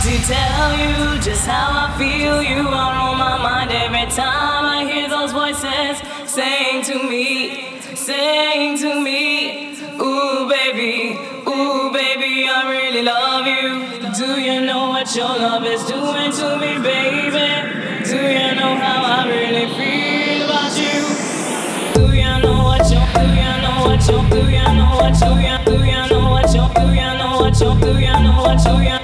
to tell you just how I feel. You are on my mind every time I hear those voices saying to me, ooh baby, I really love you. Do you know what your love is doing to me, baby? Do you know how I really feel about you? Do you know what you do you know what you do you know what you do you know what you do you know what you do you know what you